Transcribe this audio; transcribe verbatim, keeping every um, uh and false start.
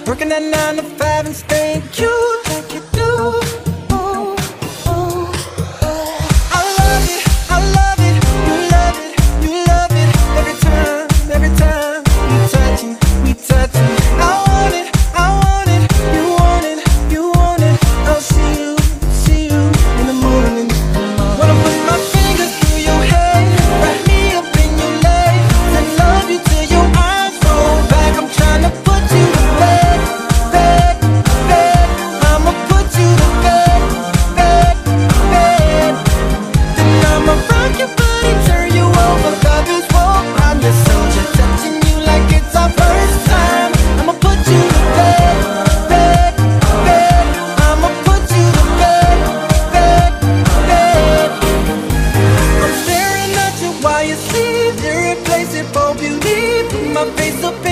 working at nine to five and staying cute like you do. Ooh, ooh. I love it, I love it, you love it, you love it. Every time, every time we touching, we touching. I want it, I want it, you want it, you want it. I'll see you, see you in the morning. Wanna put my fingers through your hair, wrap me up in your legs, and love you till your eyes roll back. I'm trying to put you to bed, bed, bed. I'ma put you to bed, bed, bed. Then I'ma rock your body, turn you over, love is war. I'm your soldier, touching you like it's our first time. I'ma put you to bed, bed, bed. I'ma put you to bed, bed, bed. I'm staring at you while you sleep, irreplaceable beauty. Put my face up